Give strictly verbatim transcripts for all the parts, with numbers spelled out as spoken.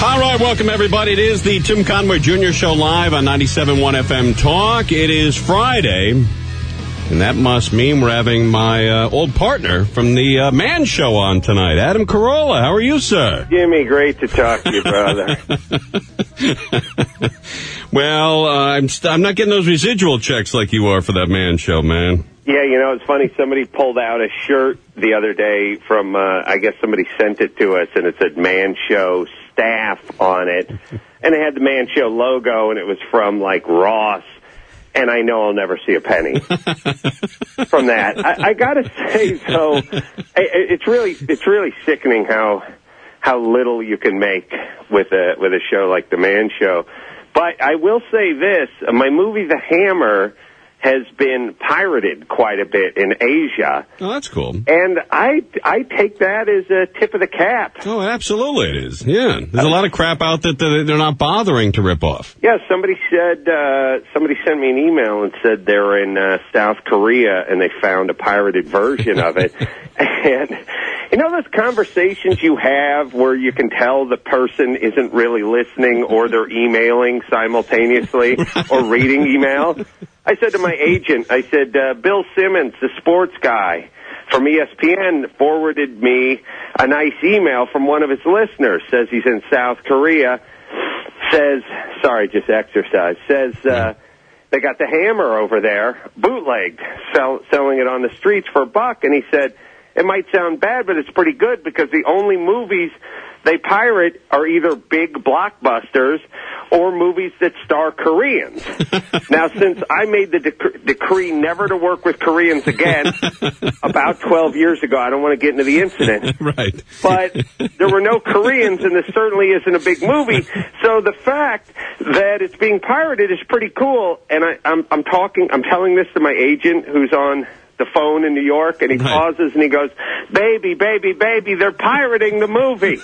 All right, welcome everybody. It is the Tim Conway Junior Show live on ninety-seven point one F M Talk. It is Friday, and that must mean we're having my uh, old partner from the uh, Man Show on tonight, Adam Carolla. How are you, sir? Jimmy, great to talk to you, brother. Well, uh, I'm st- I'm not getting those residual checks like you are for that Man Show, man. Yeah, you know, it's funny. Somebody pulled out a shirt the other day from, uh, I guess somebody sent it to us, and it said Man Show staff on it. And it had the Man Show logo, and it was from, like, Ross. And I know I'll never see a penny from that. I, I got to say, though, it's really it's really sickening how how little you can make with a with a show like the Man Show. But I will say this: my movie, The Hammer, has been pirated quite a bit in Asia. Oh, that's cool. And I, I take that as a tip of the cap. Oh, absolutely it is. Yeah. There's a lot of crap out that they're not bothering to rip off. Yeah, somebody said, uh, somebody sent me an email and said they were in uh, South Korea and they found a pirated version of it. And you know those conversations you have where you can tell the person isn't really listening or they're emailing simultaneously or reading email? I said to my agent, I said, uh, Bill Simmons, the sports guy from E S P N, forwarded me a nice email from one of his listeners. Says he's in South Korea. Says, sorry, just exercise. Says uh, they got the Hammer over there, bootlegged, sell, selling it on the streets for a buck. And he said, it might sound bad, but it's pretty good because the only movies they pirate are either big blockbusters or movies that star Koreans. Now, since I made the dec- decree never to work with Koreans again about twelve years ago, I don't want to get into the incident. Right. But there were no Koreans, and this certainly isn't a big movie. So the fact that it's being pirated is pretty cool. And I, I'm, I'm talking, I'm telling this to my agent who's on the phone in New York, and he right. pauses and he goes, baby, baby, baby, they're pirating the movie.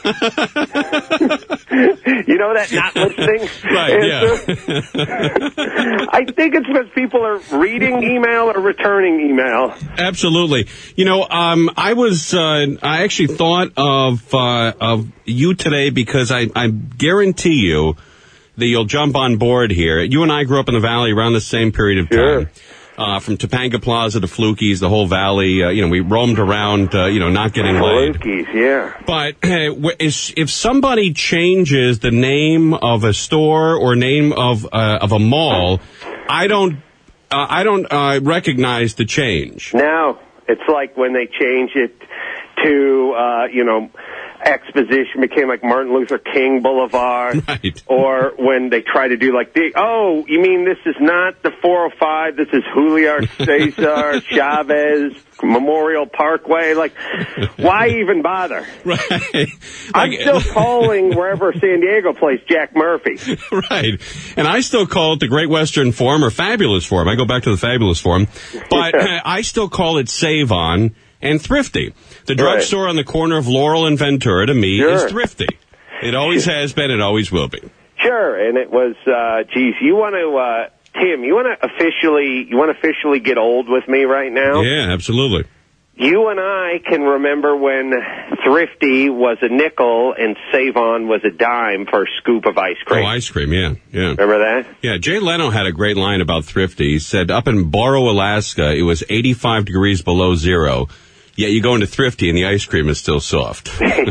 You know that not listening right, answer? Yeah. I think it's because people are reading email or returning email. Absolutely. You know, um, I was, uh, I actually thought of, uh, of you today because I, I guarantee you that you'll jump on board here. You and I grew up in the Valley around the same period of sure. time. Uh, from Topanga Plaza to Flukies, the whole valley, uh, you know, we roamed around, uh, you know, not getting laid. Flukies, yeah. But uh, if somebody changes the name of a store or name of uh, of a mall, I don't, uh, I don't uh, recognize the change. No, it's like when they change it to, uh, you know, Exposition became like Martin Luther King Boulevard. Right. Or when they try to do like, the, oh, you mean this is not the four oh five, this is Julio Cesar Chavez Memorial Parkway? Like, why even bother? Right. I'm like, still calling wherever San Diego plays Jack Murphy. Right. And I still call it the Great Western Forum or Fabulous Forum. I go back to the Fabulous Forum. But yeah. I still call it Save On and Thrifty. The drugstore right. on the corner of Laurel and Ventura, to me, sure. is Thrifty. It always has been, it always will be. Sure, and it was, uh, geez, you want to, uh, Tim, you want to officially, you want to officially get old with me right now? Yeah, absolutely. You and I can remember when Thrifty was a nickel and Save On was a dime for a scoop of ice cream. Oh, ice cream, yeah, yeah. Remember that? Yeah, Jay Leno had a great line about Thrifty. He said, up in Barrow, Alaska, it was eighty-five degrees below zero. Yet you go into Thrifty and the ice cream is still soft.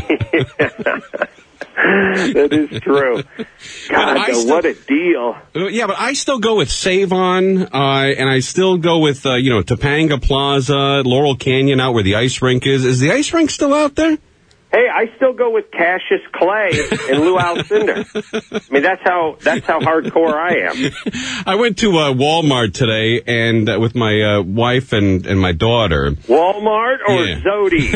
That is true. God, still, what a deal. Yeah, but I still go with Save On, uh, and I still go with, uh, you know, Topanga Plaza, Laurel Canyon out where the ice rink is. Is the ice rink still out there? Hey, I still go with Cassius Clay and Lou Alcindor. I mean, that's how that's how hardcore I am. I went to uh, Walmart today and uh, with my uh, wife and, and my daughter. Walmart or yeah. Zodi's?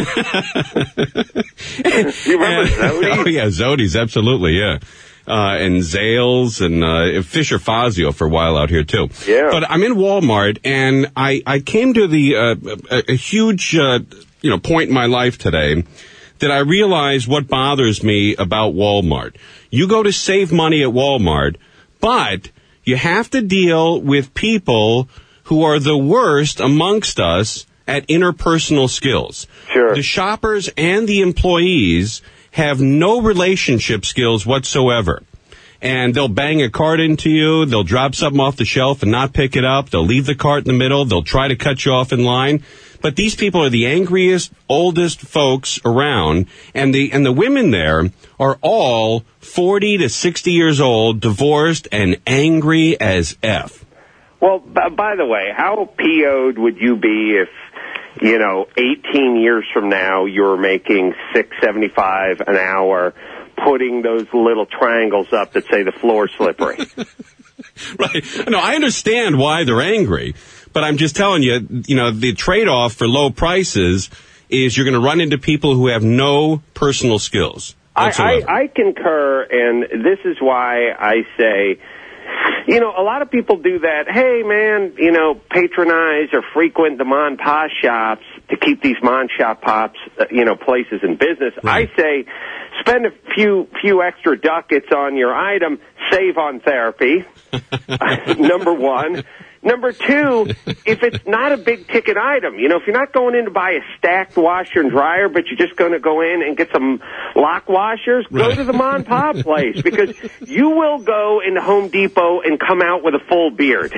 You remember Zodi's? Oh, yeah, Zodi's, absolutely, yeah. Uh, and Zales and uh, Fisher Fazio for a while out here, too. Yeah. But I'm in Walmart, and I, I came to the uh, a, a huge uh, you know point in my life today that I realize what bothers me about Walmart. You go to save money at Walmart, but you have to deal with people who are the worst amongst us at interpersonal skills. Sure. The shoppers and the employees have no relationship skills whatsoever. And they'll bang a cart into you, they'll drop something off the shelf and not pick it up, they'll leave the cart in the middle, they'll try to cut you off in line. But these people are the angriest, oldest folks around, and the and the women there are all forty to sixty years old, divorced, and angry as F. Well, b- by the way, how P O'd would you be if, you know, eighteen years from now you're making six seventy-five an hour, putting those little triangles up that say the floor's slippery? Right. No, I understand why they're angry, but I'm just telling you, you know, the trade-off for low prices is you're going to run into people who have no personal skills whatsoever. I, I, I concur, and this is why I say, you know, a lot of people do that, hey, man, you know, patronize or frequent the Mon Pa shops to keep these Mon Shop Pops, uh, you know, places in business. Right. I say spend a few few extra ducats on your item, save on therapy, number one. Number two, if it's not a big-ticket item, you know, if you're not going in to buy a stacked washer and dryer, but you're just going to go in and get some lock washers, go right. to the Mon Pa place, because you will go into Home Depot and come out with a full beard.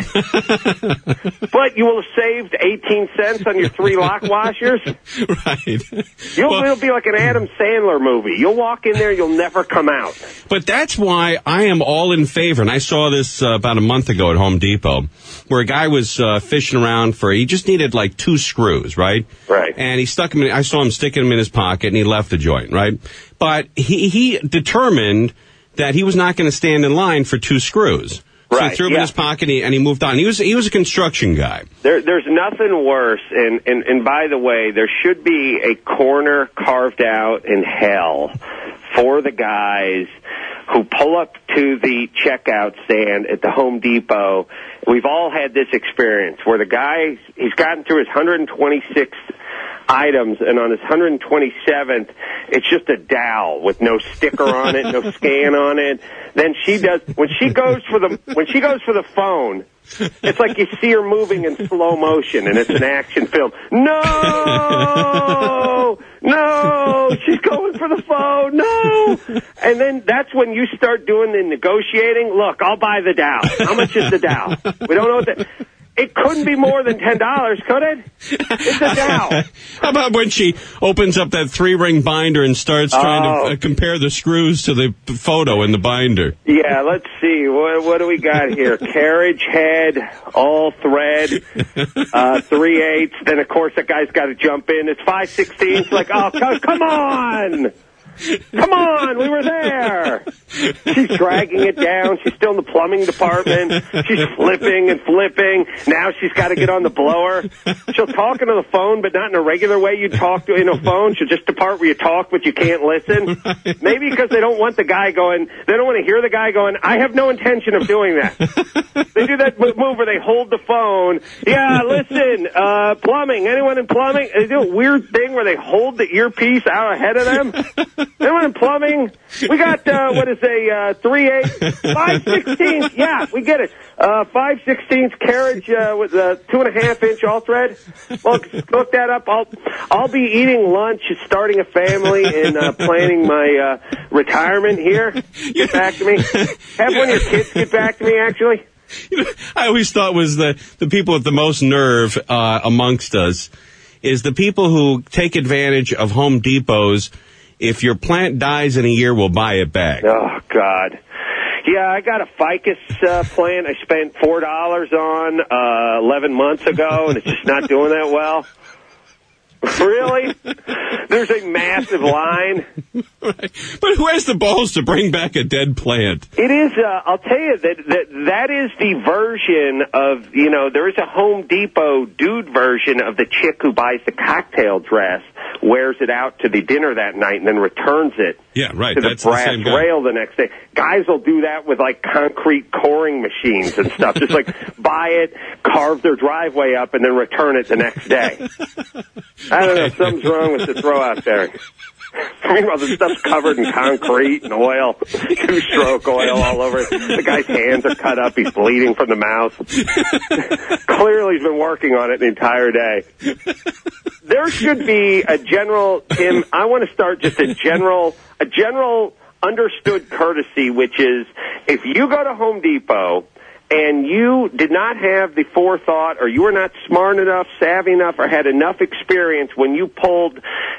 But you will have saved eighteen cents on your three lock washers. Right. You'll, well, it'll be like an Adam Sandler movie. You'll walk in there, you'll never come out. But that's why I am all in favor, and I saw this uh, about a month ago at Home Depot, where a guy was uh, fishing around for, he just needed like two screws, right? Right. And he stuck them in, I saw him sticking them in his pocket, and he left the joint, right? But he, he determined that he was not going to stand in line for two screws. So Right, he threw them yeah. in his pocket, and he, and he moved on. He was he was a construction guy. There, there's nothing worse, and, and, and by the way, there should be a corner carved out in hell for the guys who pull up to the checkout stand at the Home Depot. We've all had this experience where the guy, he's gotten through his one hundred twenty-six items, and on his one hundred twenty-seventh, it's just a dowel with no sticker on it, no scan on it. Then she does, when she goes for the, when she goes for the phone, it's like you see her moving in slow motion, and it's an action film. No! No! She's going for the phone. No! And then that's when you start doing the negotiating. Look, I'll buy the dowel. How much is the dowel? We don't know what the... It couldn't be more than ten dollars, could it? It's a dowel. How about when she opens up that three-ring binder and starts trying oh. to uh, compare the screws to the photo in the binder? Yeah, let's see. What, what do we got here? Carriage head, all thread, uh, three-eighths. Then, of course, that guy's got to jump in. It's five sixteenths. Like, oh, come, come on! Come on, we were there. She's dragging it down. She's still in the plumbing department. She's flipping and flipping. Now she's got to get on the blower. She'll talk into the phone, but not in a regular way you talk to in a phone. She'll just the part where you talk, but you can't listen. Right. Maybe because they don't want the guy going, they don't want to hear the guy going, I have no intention of doing that. They do that move where they hold the phone. Yeah, listen, uh, plumbing. Anyone in plumbing? They do a weird thing where they hold the earpiece out ahead of them. Anyone in plumbing? We got, uh, what is a, uh, three eighths, five sixteenths. Yeah, we get it. Uh, five sixteenths carriage, uh, with a two and a half inch all thread. Look, look that up. I'll, I'll be eating lunch, starting a family, and, uh, planning my, uh, retirement here. Get back to me. Have one of your kids get back to me, actually. You know, I always thought was the, the people with the most nerve, uh, amongst us is the people who take advantage of Home Depots. If your plant dies in a year, we'll buy it back. Oh, God. Yeah, I got a ficus uh, plant I spent four dollars on uh, eleven months ago, and it's just not doing that well. Really? There's a massive line. Right. But who has the balls to bring back a dead plant? It is, uh, I'll tell you, that, that that is the version of, you know, there is a Home Depot dude version of the chick who buys the cocktail dress, wears it out to the dinner that night, and then returns it yeah, right. to the That's brass the same guy. rail the next day. Guys will do that with, like, concrete coring machines and stuff. Just, like, buy it, carve their driveway up, and then return it the next day. I don't know. Something's wrong with the throw out there. Meanwhile, the stuff's covered in concrete and oil, two-stroke oil all over it. The guy's hands are cut up. He's bleeding from the mouth. Clearly, he's been working on it the entire day. There should be a general, Tim, I want to start just a general, a general understood courtesy, which is if you go to Home Depot and you did not have the forethought or you were not smart enough, savvy enough, or had enough experience when you pulled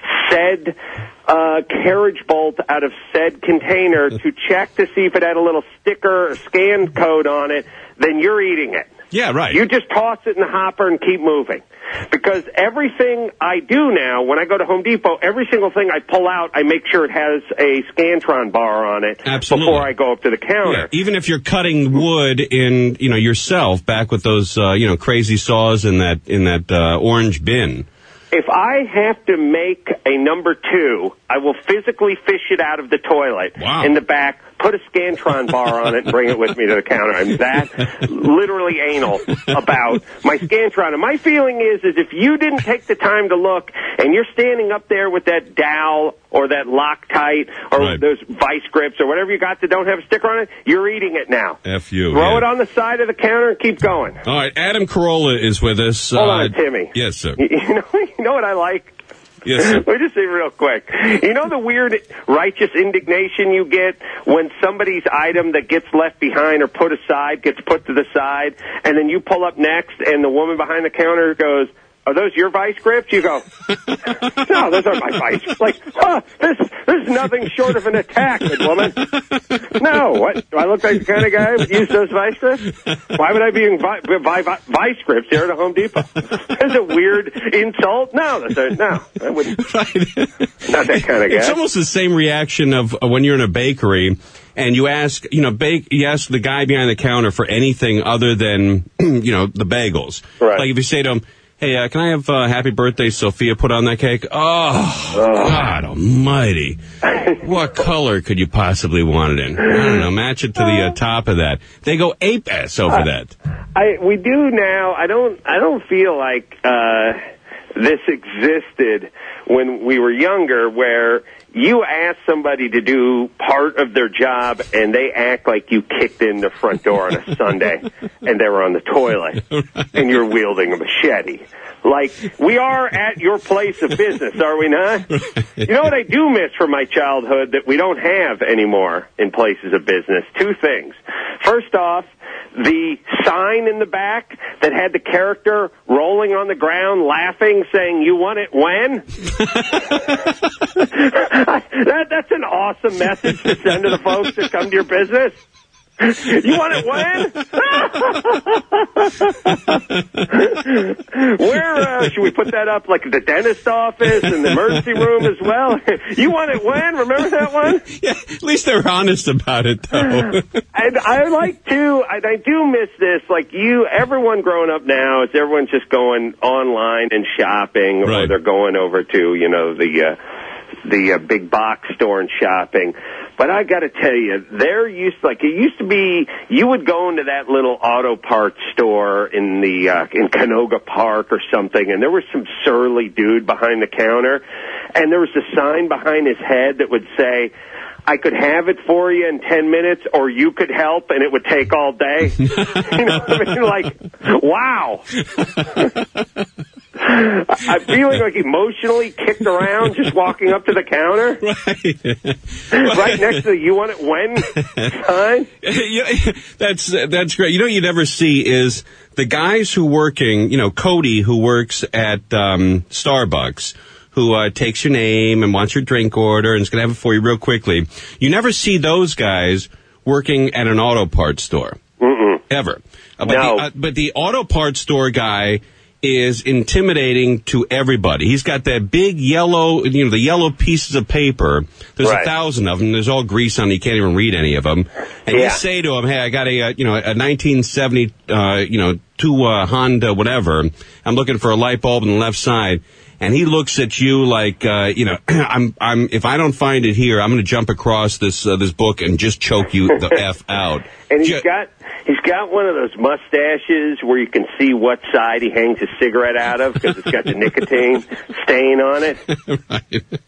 said uh, carriage bolt out of said container to check to see if it had a little sticker or scan code on it, then you're eating it. Yeah, right. You just toss it in the hopper and keep moving. Because everything I do now, when I go to Home Depot, every single thing I pull out, I make sure it has a Scantron bar on it. Absolutely. Before I go up to the counter. Yeah. Even if you're cutting wood in, you know, yourself, back with those, uh, you know, crazy saws in that in that uh, orange bin. If I have to make a number two, I will physically fish it out of the toilet wow. in the back, put a Scantron bar on it, and bring it with me to the counter. I'm that literally anal about my Scantron. And my feeling is, is if you didn't take the time to look, and you're standing up there with that dowel or that Loctite or right. those vice grips or whatever you got that don't have a sticker on it, you're eating it now. F you. Throw yeah. it on the side of the counter and keep going. All right, Adam Carolla is with us. Hold uh, on, Timmy. Yes, sir. You know, you know what I like? Yes, sir. Let me just say real quick. You know the weird righteous indignation you get when somebody's item that gets left behind or put aside gets put to the side, and then you pull up next, and the woman behind the counter goes, "Are those your vice grips?" You go, "No, those aren't my vice grips." Like, huh, this, this is nothing short of an attack, good woman. No, what? Do I look like the kind of guy who would use those vice grips? Why would I be using vi- vi- vi- vice grips here at a Home Depot? That's a weird insult. No, that's a, no, I wouldn't. Right. Not that kind of guy. It's almost the same reaction of uh, when you're in a bakery and you ask, you know, bake, you ask the guy behind the counter for anything other than, you know, the bagels. Right. Like if you say to him, "Hey, uh, can I have uh, happy birthday, Sophia, put on that cake?" Oh, oh. God almighty. What color could you possibly want it in? I don't know. Match it to the uh, top of that. They go ape-ass over uh, that. I We do now. I don't, I don't feel like uh, this existed when we were younger, where you ask somebody to do part of their job and they act like you kicked in the front door on a Sunday and they were on the toilet right. and you're wielding a machete. Like, we are at your place of business, are we not? Right. You know what I do miss from my childhood that we don't have anymore in places of business? Two things. First off, the sign in the back that had the character rolling on the ground laughing saying, "You want it when?" that, that's an awesome message to send to the folks that come to your business. You want it when? Where uh, should we put that up? Like the dentist office and the emergency room as well? You want it when? Remember that one? Yeah, at least they're honest about it, though. And I like to, and I do miss this. Like you, everyone growing up now is everyone's just going online and shopping, or right. they're going over to, you know, the uh, the uh, big box store and shopping. But I got to tell you, there used like it used to be. You would go into that little auto parts store in the uh, in Canoga Park or something, and there was some surly dude behind the counter, and there was a sign behind his head that would say, "I could have it for you in ten minutes, or you could help, and it would take all day." You know what I mean? Like, wow. I'm feeling like emotionally kicked around just walking up to the counter. Right. Right next to the "you want it when" sign. Yeah, that's, that's great. You know what you never see is the guys who working, you know, Cody, who works at um, Starbucks, who uh, takes your name and wants your drink order and is going to have it for you real quickly. You never see those guys working at an auto parts store. Mm-mm. Ever. Uh, but, no. the, uh, but the auto parts store guy is intimidating to everybody. He's got that big yellow, you know, the yellow pieces of paper. There's right. a thousand of them. There's all grease on them. You can't even read any of them. And yeah. you say to him, "Hey, I got a, uh, you know, a nineteen seventy, uh, you know, two uh, Honda, whatever. I'm looking for a light bulb on the left side." And he looks at you like, uh, you know, I'm, I'm, if I don't find it here, I'm going to jump across this, uh, this book and just choke you the F out. And he's Ju- got, he's got one of those mustaches where you can see what side he hangs his cigarette out of because it's got the nicotine stain on it. Right.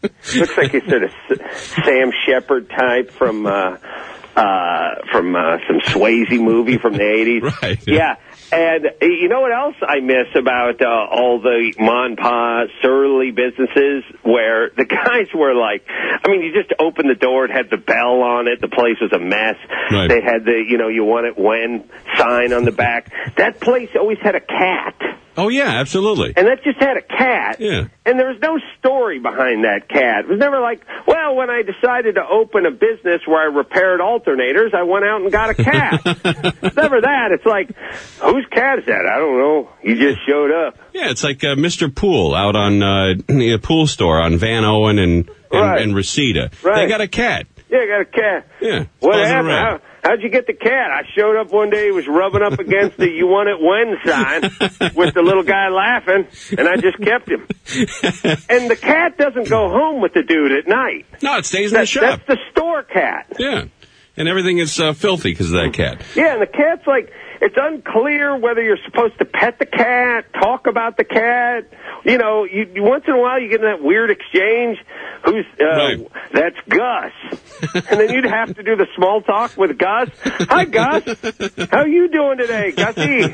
Looks like he's sort of Sam Shepard type from uh, uh, from uh, some Swayze movie from the eighties. Right. Yeah. And you know what else I miss about uh, all the mon pa surly businesses where the guys were like, I mean, you just opened the door, it had the bell on it, the place was a mess. Right. They had the, you know, you want it when sign on the back. That place always had a cat. Oh, yeah, absolutely. And that just had a cat. Yeah. And there was no story behind that cat. It was never like, well, when I decided to open a business where I repaired alternators, I went out and got a cat. It's never that. It's like, whose cat is that? I don't know. You just showed up. Yeah, it's like uh, Mister Pool out on uh, the pool store on Van Owen and, and, Right. and Reseda. Right. They got a cat. Yeah, I got a cat. Yeah. What buzzing happened? around. How, how'd you get the cat? I showed up one day, he was rubbing up against the you want it when sign with the little guy laughing, and I just kept him. And the cat doesn't go home with the dude at night. No, it stays in That, the shop. that's the store cat. Yeah. And everything is uh, filthy because of that cat. Yeah, and the cat's like, it's unclear whether you're supposed to pet the cat, talk about the cat. You know, you, you once in a while you get in that weird exchange. Who's, uh, Right. That's Gus. And then you'd have to do the small talk with Gus. Hi, Gus. How you doing today, Gussie?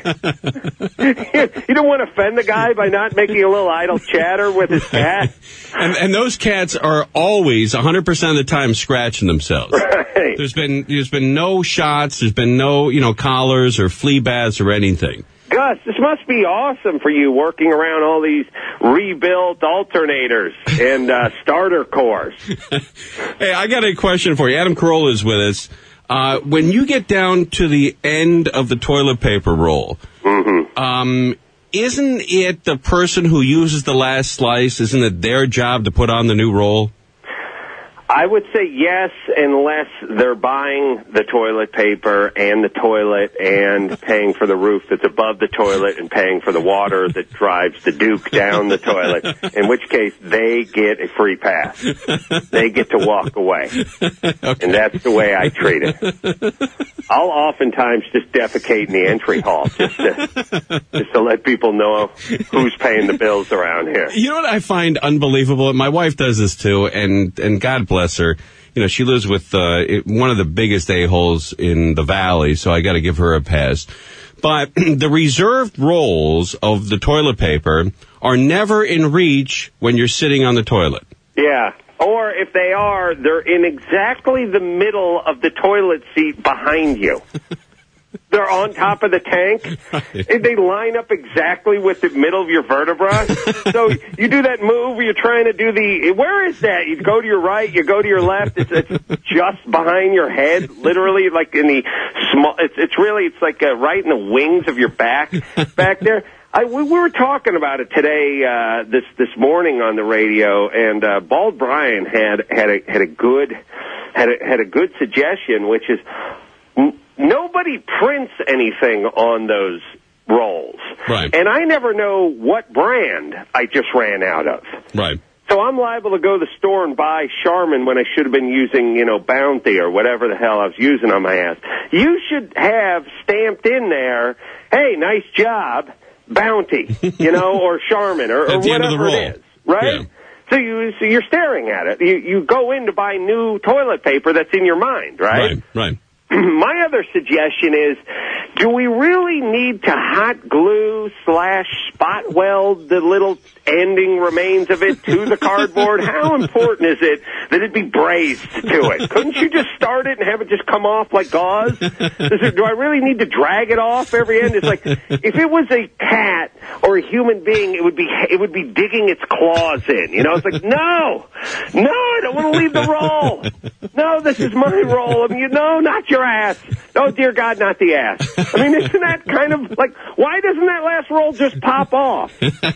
You don't want to offend the guy by not making a little idle chatter with his cat. And, and those cats are always, one hundred percent of the time, scratching themselves. Right. There's been there's been no shots, there's been no, you know, collars or flea baths or anything. Gus, this must be awesome for you working around all these rebuilt alternators and uh, starter cores. Hey, I got a question for you. Adam Carolla is with us. Uh, when you get down to the end of the toilet paper roll, Mm-hmm. um, isn't it the person who uses the last slice, isn't it their job to put on the new roll? I would say yes, unless they're buying the toilet paper and the toilet and paying for the roof that's above the toilet and paying for the water that drives the Duke down the toilet, in which case they get a free pass. They get to walk away. Okay. And that's the way I treat it. I'll oftentimes just defecate in the entry hall just to, just to let people know who's paying the bills around here. You know what I find unbelievable? My wife does this too, and, and God bless her. You know, she lives with uh, one of the biggest a-holes in the valley, so I got to give her a pass. But the reserved rolls of the toilet paper are never in reach when you're sitting on the toilet. Yeah. Or if they are, they're in exactly the middle of the toilet seat behind you. They're on top of the tank. Right. And they line up exactly with the middle of your vertebra. So you do that move where you're trying to do the, where is that? You go to your right, you go to your left. It's, it's just behind your head, literally like in the small, it's, it's really, it's like uh, right in the wings of your back, back there. I, we, we were talking about it today, uh, this, this morning on the radio, and, uh, Bald Brian had, had a, had a good, had a, had a good suggestion, which is, n- nobody prints anything on those rolls. Right. And I never know what brand I just ran out of. Right. So I'm liable to go to the store and buy Charmin when I should have been using, you know, Bounty or whatever the hell I was using on my ass. You should have stamped in there, hey, nice job, Bounty, you know, or Charmin or, or whatever it is, right? Yeah. So, you, so you're staring at it. You, you go in to buy new toilet paper that's in your mind, right? Right, right. My other suggestion is, do we really need to hot glue slash spot weld the little ending remains of it to the cardboard? How important is it that it be brazed to it? Couldn't you just start it and have it just come off like gauze? Is it, do I really need to drag it off every end? It's like, if it was a cat or a human being, it would be it would be digging its claws in. You know, it's like, no, no, I don't want to leave the roll. No, this is my roll. I mean, you, no, not your ass. Oh, dear God, not the ass. I mean, isn't that kind of like, why doesn't that last roll just pop off?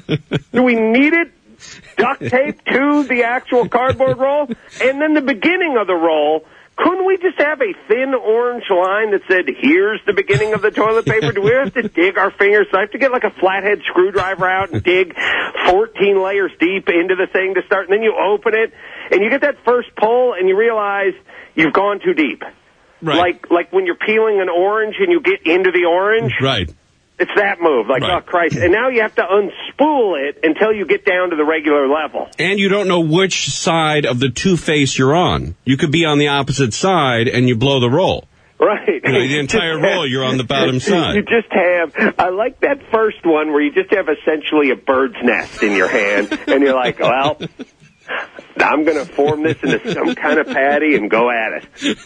Do we need it duct taped to the actual cardboard roll? And then the beginning of the roll, couldn't we just have a thin orange line that said, here's the beginning of the toilet paper? Do we have to dig our fingers? Do I have to get like a flathead screwdriver out and dig fourteen layers deep into the thing to start? And then you open it, and you get that first pull, and you realize you've gone too deep. Right. Like like when you're peeling an orange and you get into the orange. Right. It's that move, like, right. oh, Christ. And now you have to unspool it until you get down to the regular level. And you don't know which side of the two-face you're on. You could be on the opposite side, and you blow the roll. Right. You know, the entire roll, you're on the bottom side. You just have, I like that first one where you just have essentially a bird's nest in your hand, and you're like, well, I'm going to form this into some kind of patty and go at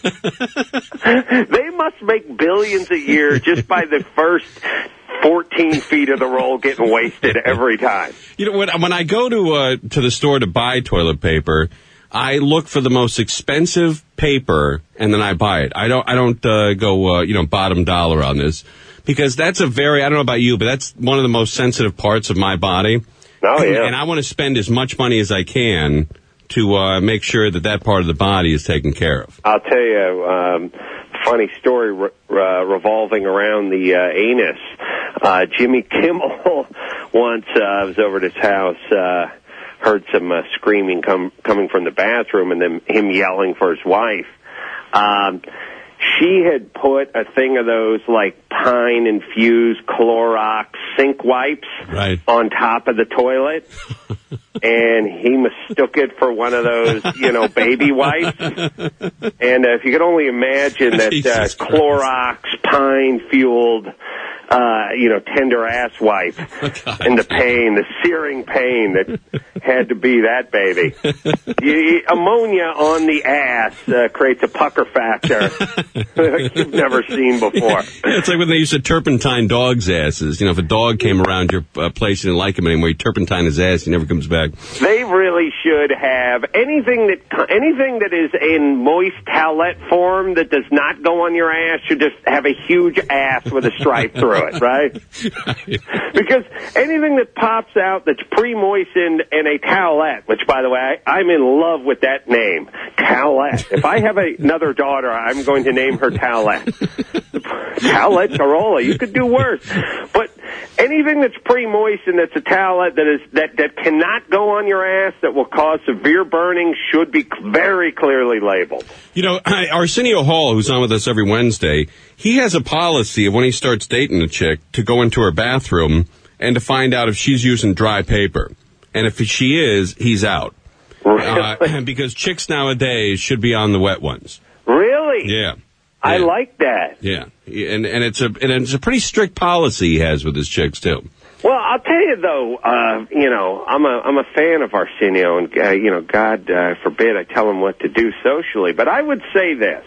it. They must make billions a year just by the first fourteen feet of the roll getting wasted every time. You know, when, when I go to uh, to the store to buy toilet paper, I look for the most expensive paper, and then I buy it. I don't I don't uh, go, uh, you know, bottom dollar on this, because that's a very, I don't know about you, but that's one of the most sensitive parts of my body. Oh, yeah. And I want to spend as much money as I can to uh, make sure that that part of the body is taken care of. I'll tell you, um, funny story re- uh, revolving around the uh, anus. Uh, Jimmy Kimmel once uh, was over at his house, uh, heard some uh, screaming come, coming from the bathroom, and then him yelling for his wife. Um, she had put a thing of those, like, pine-infused Clorox sink wipes right. on top of the toilet, and he mistook it for one of those, you know, baby wipes. And uh, if you could only imagine that uh, Clorox pine-fueled, uh, you know, tender ass wipe, oh, and the pain, the searing pain that had to be that baby. You, ammonia on the ass uh, creates a pucker factor you've never seen before. It's like when they used to turpentine dogs' asses. You know, if a dog came around your uh, place and didn't like him anymore, you turpentine his ass, he never comes back. They really should have anything that anything that is in moist towelette form that does not go on your ass should just have a huge ass with a stripe through it, right? Because anything that pops out that's pre-moistened in a towelette, which, by the way, I, I'm in love with that name, towelette. If I have a, another daughter, I'm going to name her Towelette. Towelette Carolla. You could do worse. But anything that's pre-moistened that's a towelette that is that, that cannot go on your ass, that will cause severe burning, should be very clearly labeled. You know, Arsenio Hall, who's on with us every Wednesday, he has a policy of when he starts dating a chick to go into her bathroom and to find out if she's using dry paper. And if she is, he's out. Really? Uh, because chicks nowadays should be on the wet ones. Really? Yeah. I yeah. like that. Yeah, and and it's a and it's a pretty strict policy he has with his chicks too. Well, I'll tell you though, uh, you know, I'm a I'm a fan of Arsenio, and uh, you know, God uh, forbid I tell him what to do socially, but I would say this: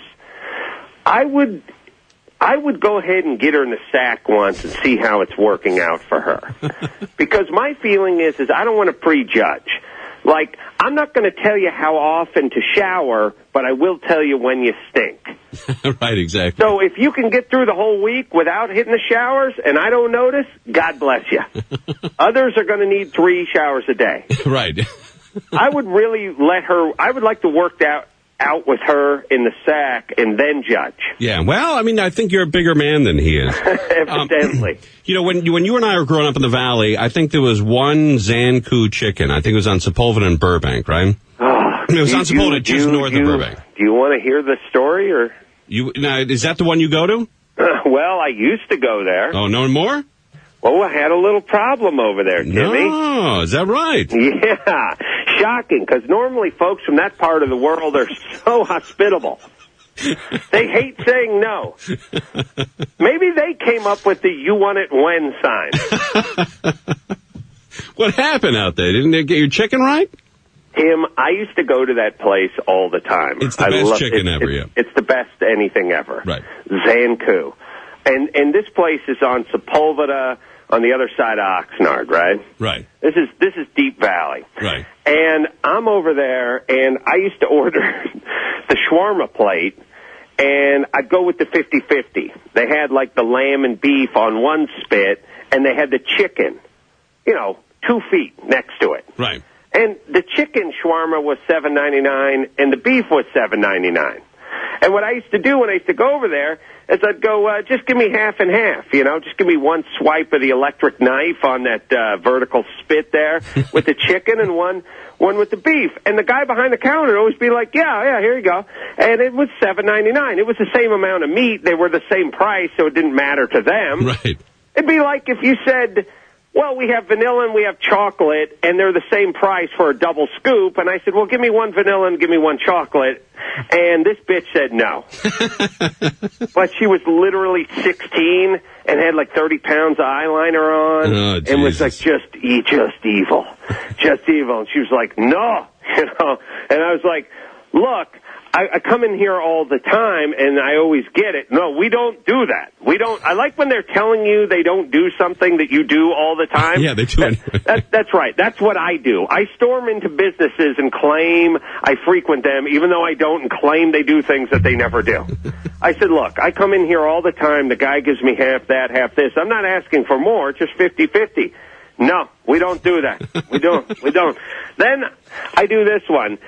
I would I would go ahead and get her in the sack once and see how it's working out for her, because my feeling is is I don't want to prejudge. Like, I'm not going to tell you how often to shower, but I will tell you when you stink. Right, exactly. So if you can get through the whole week without hitting the showers, and I don't notice, God bless you. Others are going to need three showers a day. Right. I would really let her, I would like to work that out with her in the sack and then judge. Yeah, well, I mean, I think you're a bigger man than he is. Evidently. Um, you know, when you, when you and I were growing up in the Valley, I think there was one Zanku chicken. I think it was on Sepulveda and Burbank, right? Oh, it was you, on Sepulveda, you, just you, north you, of Burbank. Do you want to hear the story, or? You now, is that the one you go to? Uh, well, I used to go there. Oh, no more? Well, I had a little problem over there, Timmy. No, is that right? Yeah, shocking, because normally folks from that part of the world are so hospitable. They hate saying no. Maybe they came up with the you want it when sign. What happened out there? Didn't they get your chicken right? Tim, I used to go to that place all the time. It's the I best love, chicken it, ever, it, yeah. It's the best anything ever. Right. Zanku. And and this place is on Sepulveda, on the other side of Oxnard, right? Right. This is this is Deep Valley. Right. And I'm over there, and I used to order the shawarma plate, and I'd go with the fifty-fifty. They had, like, the lamb and beef on one spit, and they had the chicken, you know, two feet next to it. Right. And the chicken shawarma was seven ninety-nine, and the beef was seven ninety-nine. And what I used to do when I used to go over there is I'd go, uh, just give me half and half, you know, just give me one swipe of the electric knife on that uh, vertical spit there with the chicken, and one one with the beef. And the guy behind the counter would always be like, yeah, yeah, here you go. And it was seven ninety-nine. It was the same amount of meat. They were the same price, so it didn't matter to them. Right. It'd be like if you said, well, we have vanilla and we have chocolate, and they're the same price for a double scoop. And I said, well, give me one vanilla and give me one chocolate. And this bitch said no. But she was literally sixteen and had like thirty pounds of eyeliner on. Oh, and was like just, e- just evil. Just evil. And she was like, no. You know? And I was like, look, I, I come in here all the time, and I always get it. No, we don't do that. We don't. I like when they're telling you they don't do something that you do all the time. Yeah, they do. That, that, that's right. That's what I do. I storm into businesses and claim I frequent them, even though I don't, and claim they do things that they never do. I said, look, I come in here all the time. The guy gives me half that, half this. I'm not asking for more, just fifty-fifty. No, we don't do that. We don't. We don't. Then I do this one.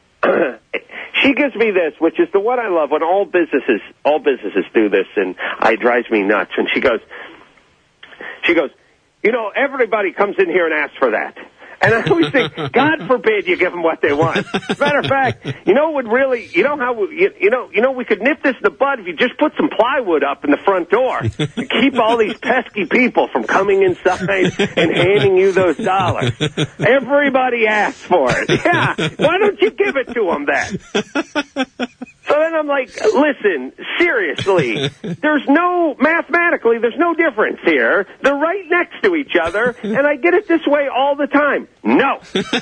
She gives me this, which is the one I love when all businesses, all businesses do this, and it drives me nuts. And she goes, she goes, you know, everybody comes in here and asks for that. And I always think, God forbid you give them what they want. As a matter of fact, you know what really, you know how, we, you, you know, you know, we could nip this in the bud if you just put some plywood up in the front door and keep all these pesky people from coming inside and handing you those dollars. Everybody asks for it. Yeah, why don't you give it to them then? So then I'm like, listen, seriously, there's no, mathematically, there's no difference here. They're right next to each other, and I get it this way all the time. No.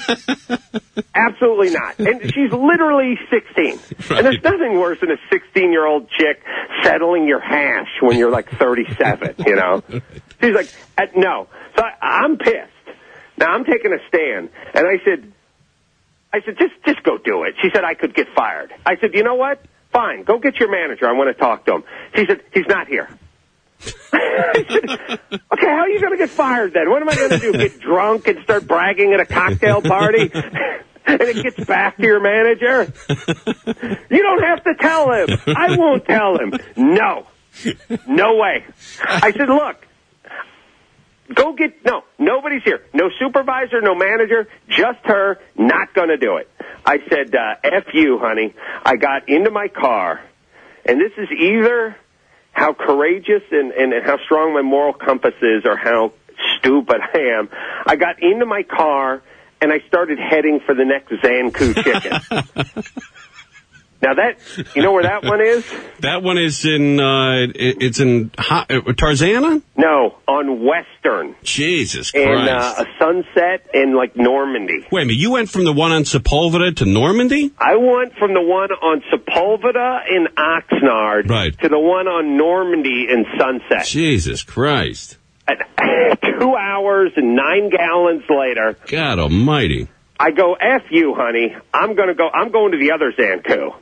Absolutely not. And she's literally sixteen. Right. And there's nothing worse than a sixteen-year-old chick settling your hash when you're like thirty-seven, you know? She's like, uh, no. So I, I'm pissed. Now, I'm taking a stand, and I said, I said, just just go do it. She said I could get fired. I said, you know what? Fine. Go get your manager. I want to talk to him. She said, he's not here. I said, okay, how are you going to get fired then? What am I going to do? Get drunk and start bragging at a cocktail party? And it gets back to your manager? You don't have to tell him. I won't tell him. No. No way. I said, look. Go get, no, nobody's here. No supervisor, no manager, just her, not going to do it. I said, uh, F you, honey. I got into my car, and this is either how courageous and, and, and how strong my moral compass is or how stupid I am. I got into my car, and I started heading for the next Zanku chicken. Now that, you know where that one is? That one is in, uh, it, it's in ha- Tarzana? No, on Western. Jesus Christ. And uh, a Sunset in, like, Normandy. Wait a minute, you went from the one on Sepulveda to Normandy? I went from the one on Sepulveda in Oxnard right. to the one on Normandy in Sunset. Jesus Christ. Two hours and nine gallons later. God almighty. I go, F you, honey. I'm going to go, I'm going to the other Zanku.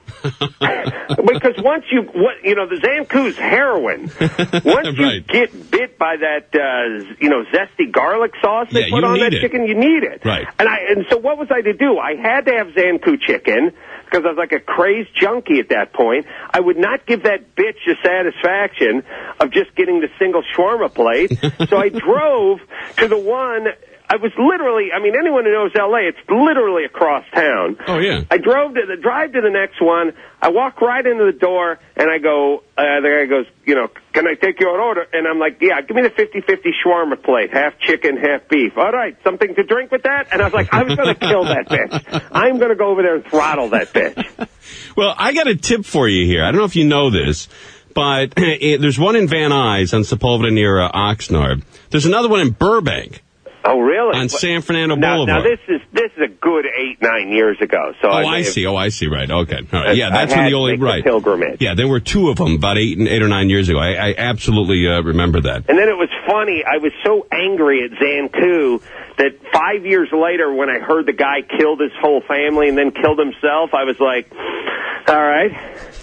Because once you, what, you know, the Zanku's heroin. Once you right. get bit by that, uh, you know, zesty garlic sauce they yeah, put on that it. chicken, you need it. Right. And I, and so what was I to do? I had to have Zanku chicken because I was like a crazed junkie at that point. I would not give that bitch the satisfaction of just getting the single shawarma plate. So I drove to the one. I was literally, I mean, anyone who knows L A, it's literally across town. Oh, yeah. I drove to the, drive to the next one. I walk right into the door, and I go, uh, the guy goes, you know, can I take your order? And I'm like, yeah, give me the fifty-fifty shawarma plate, half chicken, half beef. All right, something to drink with that? And I was like, I was going to kill that bitch. I'm going to go over there and throttle that bitch. Well, I got a tip for you here. I don't know if you know this, but it, there's one in Van Nuys on Sepulveda near uh, Oxnard. There's another one in Burbank. Oh, really? On San Fernando now, Boulevard. Now, this is this is a good eight, nine years ago. So oh, I, I have, see. Oh, I see. Right. Okay. All right. Yeah, that's I when had the only to make right the pilgrimage. Yeah, there were two of them about eight, eight or nine years ago. I, I absolutely uh, remember that. And then it was funny. I was so angry at Zanku that five years later, when I heard the guy killed his whole family and then killed himself, I was like, all right.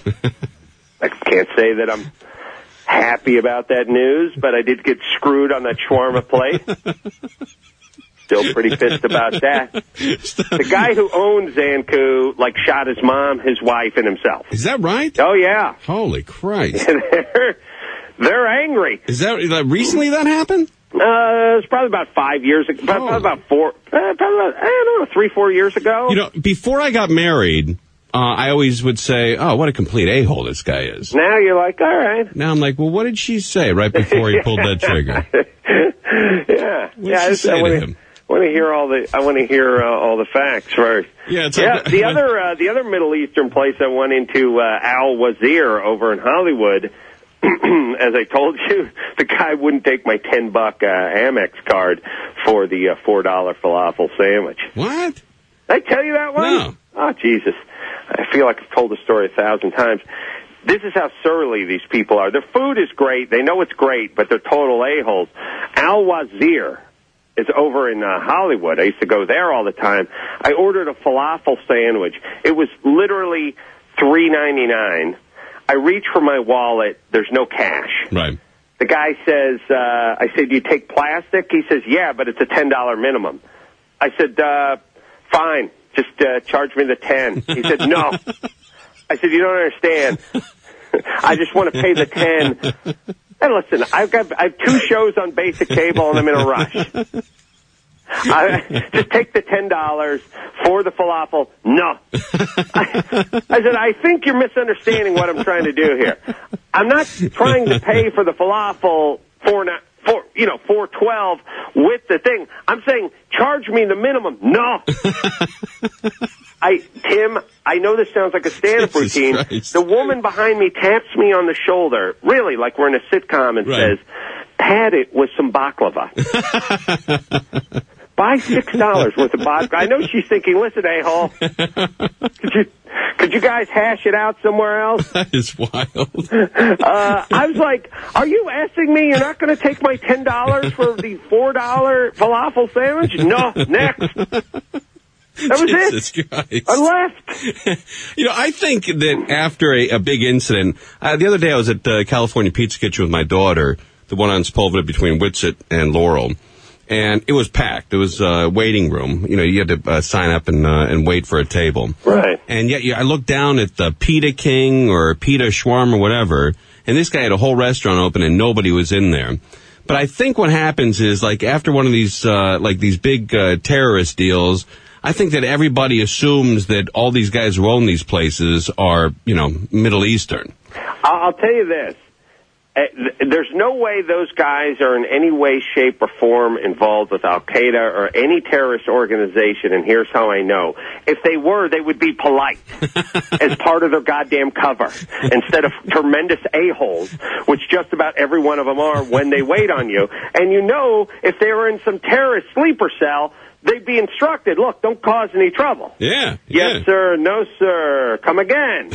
I can't say that I'm happy about that news, but I did get screwed on that shawarma plate. Still pretty pissed about that. The guy who owns Zanku, like, shot his mom, his wife, and himself. Is that right? Oh, yeah. Holy Christ. they're, they're angry. Is that, that recently that happened? Uh, it was probably about five years ago. Probably oh. about four, uh, probably about, I don't know, three, four years ago. You know, before I got married, uh, I always would say, oh, what a complete a-hole this guy is. Now you're like, all right. Now I'm like, well, what did she say right before he pulled that trigger? yeah. What did yeah, she say I to wanna, him? I want to hear all the. I want to hear uh, all the facts first. Yeah, it's yeah. like, The other, uh, the other Middle Eastern place I went into, uh, Al Wazir over in Hollywood. As I told you, the guy wouldn't take my ten buck uh, Amex card for the uh, four dollar falafel sandwich. What? Did I tell you that one? No. Oh, Jesus. I feel like I've told the story a thousand times. This is how surly these people are. Their food is great. They know it's great, but they're total a-holes. Al Wazir is over in uh, Hollywood. I used to go there all the time. I ordered a falafel sandwich. It was literally three ninety-nine. I reach for my wallet. There's no cash. Right. The guy says, uh, I said, do you take plastic? He says, yeah, but it's a ten dollar minimum. I said, uh, fine. Just uh, charge me the ten. He said, no. I said, you don't understand. I just want to pay the ten. And listen, I've got I have two shows on basic cable, and I'm in a rush. I, just take the ten dollars for the falafel. No. I, I said, I think you're misunderstanding what I'm trying to do here. I'm not trying to pay for the falafel for, not, for you know, four twelve with the thing. I'm saying charge me the minimum. No. I Tim, I know this sounds like a stand-up Jesus routine. Christ. The woman behind me taps me on the shoulder, really, like we're in a sitcom, and right. says, pat it with some baklava. Buy six dollars worth of baklava. I know she's thinking, listen, a-hole, could you, could you guys hash it out somewhere else? That is wild. Uh, I was like, are you asking me you're not going to take my ten dollars for the four dollar falafel sandwich? No, next. That was Jesus it. Christ. I left. You know, I think that after a, a big incident, uh, the other day I was at uh, California Pizza Kitchen with my daughter, the one on Sepulveda between Whitsett and Laurel, and it was packed. It was a uh, waiting room. You know, you had to uh, sign up and uh, and wait for a table. Right. And yet, yeah, I looked down at the Pita King or Pita Shawarma or whatever, and this guy had a whole restaurant open and nobody was in there. But I think what happens is, like, after one of these, uh, like, these big uh, terrorist deals, I think that everybody assumes that all these guys who own these places are, you know, Middle Eastern. I'll tell you this. There's no way those guys are in any way, shape, or form involved with Al-Qaeda or any terrorist organization, and here's how I know. If they were, they would be polite as part of their goddamn cover, instead of tremendous a-holes, which just about every one of them are when they wait on you. And you know, if they were in some terrorist sleeper cell, they'd be instructed, look, don't cause any trouble. Yeah. Yes, yeah. sir. No, sir. Come again.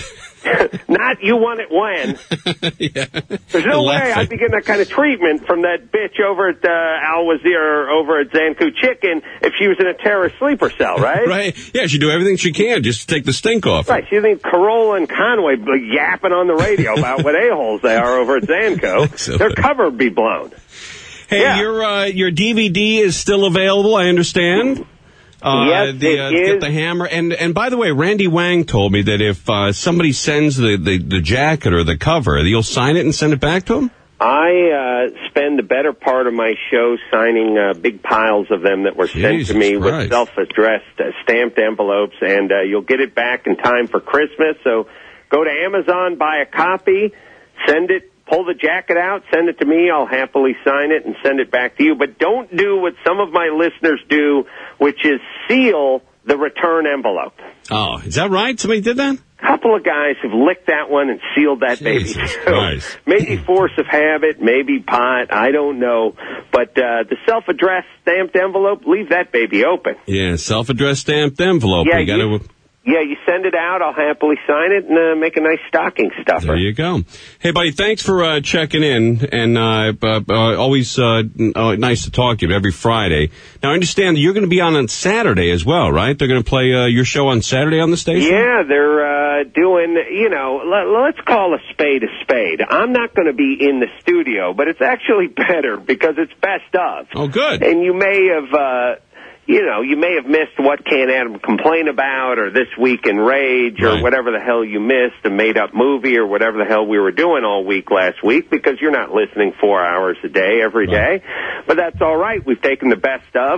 Not you want it when. Yeah. There's no way Laughing. I'd be getting that kind of treatment from that bitch over at uh, Al Wazir over at Zanku Chicken if she was in a terrorist sleeper cell, right? Right. Yeah, she do everything she can just to take the stink off. Right. She thinks Corolla and Conway be yapping on the radio about what a-holes they are over at Zanco. So Their cover would be blown. Hey, Yeah. your uh, your D V D is still available, I understand. Uh, Yes, the, it uh, is. Get the Hammer. And and by the way, Randy Wang told me that if uh, somebody sends the, the, the jacket or the cover, you'll sign it and send it back to him? I uh, spend the better part of my show signing uh, big piles of them that were sent Jesus to me Christ. with self-addressed uh, stamped envelopes, and uh, you'll get it back in time for Christmas. So go to Amazon, buy a copy, send it, pull the jacket out, send it to me. I'll happily sign it and send it back to you. But don't do what some of my listeners do, which is seal the return envelope. Oh, is that right? Somebody did that? A couple of guys have licked that one and sealed that Jesus baby. Christ. Maybe force of habit, maybe pot, I don't know. But uh, the self-addressed stamped envelope, leave that baby open. Yeah, self-addressed stamped envelope. Yeah, you gotta, you- Yeah, you send it out, I'll happily sign it and uh, make a nice stocking stuffer. There you go. Hey, buddy, thanks for uh, checking in, and uh, uh, uh, always uh, uh, nice to talk to you every Friday. Now, I understand that you're going to be on on Saturday as well, right? They're going to play uh, your show on Saturday on the station? Yeah, they're uh, doing, you know, let, let's call a spade a spade. I'm not going to be in the studio, but it's actually better because it's best of. Oh, good. And you may have... Uh, You know, you may have missed What Can't Adam Complain About or This Week in Rage or Right. whatever the hell you missed, a made-up movie or whatever the hell we were doing all week last week because you're not listening four hours a day every Right. day. But that's all right. We've taken the best of.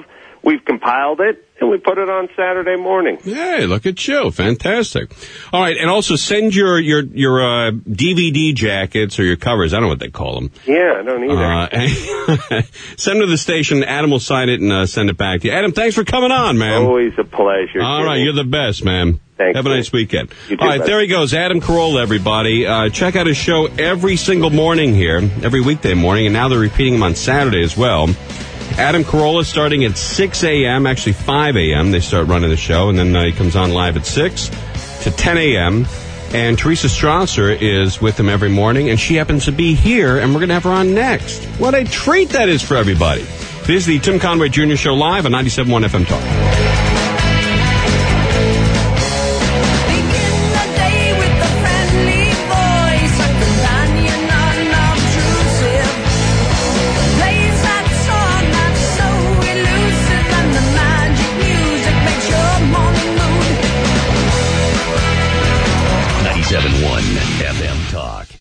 we've compiled it, and we put it on Saturday morning. Hey, look at you. Fantastic. All right, and also send your your your uh, D V D jackets or your covers. I don't know what they call them. Yeah, I don't either. Uh, send to the station. Adam will sign it and uh, send it back to you. Adam, thanks for coming on, man. Always a pleasure. All Jimmy. right, you're the best, man. Thanks. Have a nice weekend. You too, All right, bud. there he goes, Adam Carolla, everybody. Uh, check out his show every single morning here, every weekday morning, and now they're repeating him on Saturday as well. Adam Carolla starting at six a.m., actually five a.m. They start running the show, and then uh, he comes on live at six to ten a.m., and Teresa Strasser is with him every morning, and she happens to be here, and we're going to have her on next. What a treat that is for everybody. This is the Tim Conway Junior Show live on ninety-seven point one F M Talk.